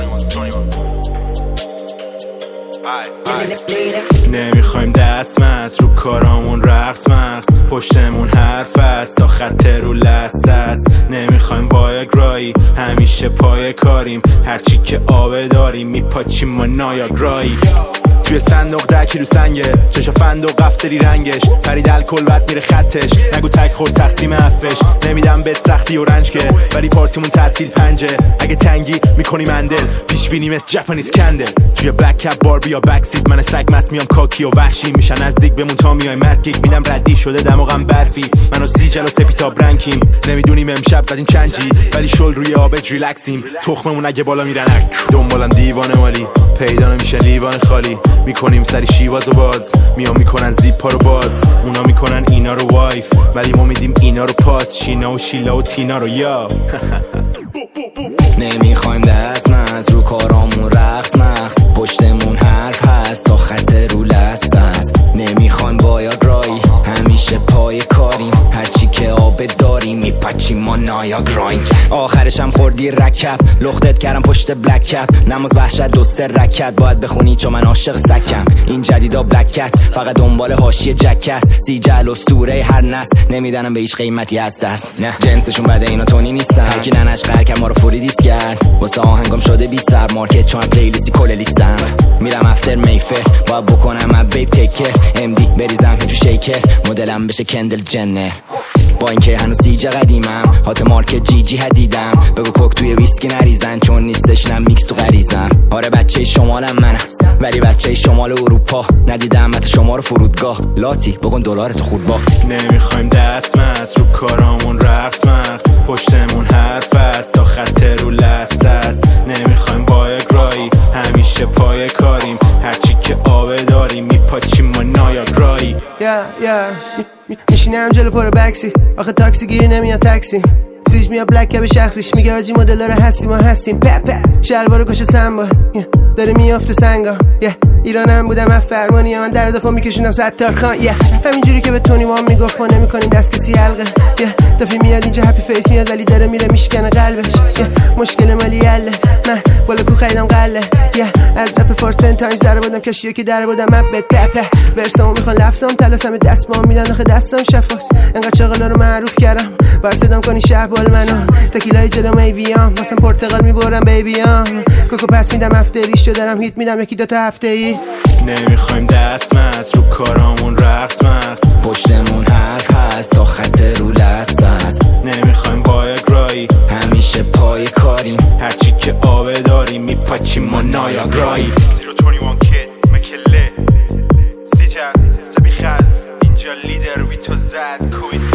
نمیخوایم دست مست رو کارامون رقص مغز، پشتمون حرف است تا خط رو لست است. نمیخوایم وایاگرایی، همیشه پای کاریم، هرچی که آبه داریم میپاچیم ما نایاگرایی. توی صندوق 10 کیلو سنگه، چشا فندق قفتری رنگش، پرید الکل بعد میره خطش، نگو تک خود تقسیم حفش. نمیدم به سختی و رنج که، ولی پارتیمون تعطیل پنجه، اگه تنگی میکنی مندل، پیش بینی مثل جپانیز کندل. توی بلک کپ باربی یا بک سیت، من سگ مست میام کاکی و وحشی، میشن نزدیک بمون تا میای مسکیک، میدم ردی شده دماغم برفی، منو سیجل و سپیتاب رنگیم. نمیدونیم امشب زدیم چند جی، ولی شل روی آبج ریلکسیم، تخممون اگه بالا میرنک. دنبالم دیوانه مالی، پیدا نمیشه لیوان خالی، میکنیم سری شیواز و باز، میام میکنن زیپا رو باز، اونا میکنن اینا رو وایف، ولی ما میدیم اینا رو پاس، شینا و شیلا و تینا رو یا. نمیخوایم دست مست رو کارامون رقص مغز، پشتمون حرف هست تا خط رو لست است. نمیخوایم وایاگرایی، همیشه پای کاریم، هرچی که آب داریم میپاچیم ما نایاگراییم. آخرش هم خوردی رکب، لختت کردم پشت بلک کپ، نماز وحشت 2-3 رکت باید بخونی چون من عاشق سکم. این جدیدا بلکت فقط دنبال حاشیه جکس، سیجل اسطوره هر نسل، نمیدنم به هیچ قیمتی از دست. نه جنسشون بده اینا تونی نیستن، هرکی ننش قرکم ما رو فوری دیس کرد، واسه آهنگام شده بی سر مارکت، چون پلیلیستی کل لیستم. میرم افتر میفر باید بکنم اب بیب تکر، امدی بریزم تو شیکر، مدلم بشه کندل جنر. با اینکه هنوز سیجه قدیمم، هات مارکت جی جی هدیدم، بگو کوک توی ویسکی نریزن چون نیستش، نم میکس تو غریزم. آره بچه شمالم منم، ولی بچه شمال اروپا، ندیدم حتی شما رو فرودگاه، لاتی بکن دلار تو خود با. نمیخوایم دست مست رو کارامون رقص مغز، پشتمون حرف است تا خط رو لست است. نمیخوایم وایاگرایی، همیشه پای کاریم، هرچی که آبه داریم میپاچیم ما نایاگرایی. میشینم جلو پر بکسی، آخه تاکسی گیری نمیاد تاکسی، سیج میاد بلک کپ شخصیش، میگه آجی مدل رو هستیم و هستیم، پپ شلوارو کش سنباد داره میافته سنگا. ایرانم بودم من فرمانی، من در دفعه میکشوندم ستارخان. همینجوری که به تونی وام میگفت ما نمیکنیم دست کسی حلقه. دفعه میاد اینجا هپی فیس میاد ولی داره میره میشکنه قلبش. مشکل مالی یله، من بالا کو خریدم قله. از رپ فارس 10 تایمز در بودم کشیو که در بودم من بد پپ ورسامو میخوان لفظام تلاسم دست ما میدن آخه دستام شفاس. انقدر چاقلا رو معروف کردم بر صدام کنی شهبال منو، تکیلای جلو میویام واسم پرتقال میبرم بیبیام، کوکو پس میدم هفته‌ریشو دارم هیت میدم 1-2 تا هفته‌ای. نمیخوایم دست مست رو کارامون رقص مغز، پشتمون حرف هست تا خط رو لست است. نمیخوایم وایاگرایی، همیشه پای کاریم، هرچی که آبه داریم میپاچیم ما نایاگرایی. 021 کد مکله سیجل سبی خلص، اینجا لیدر بی تو زد کوی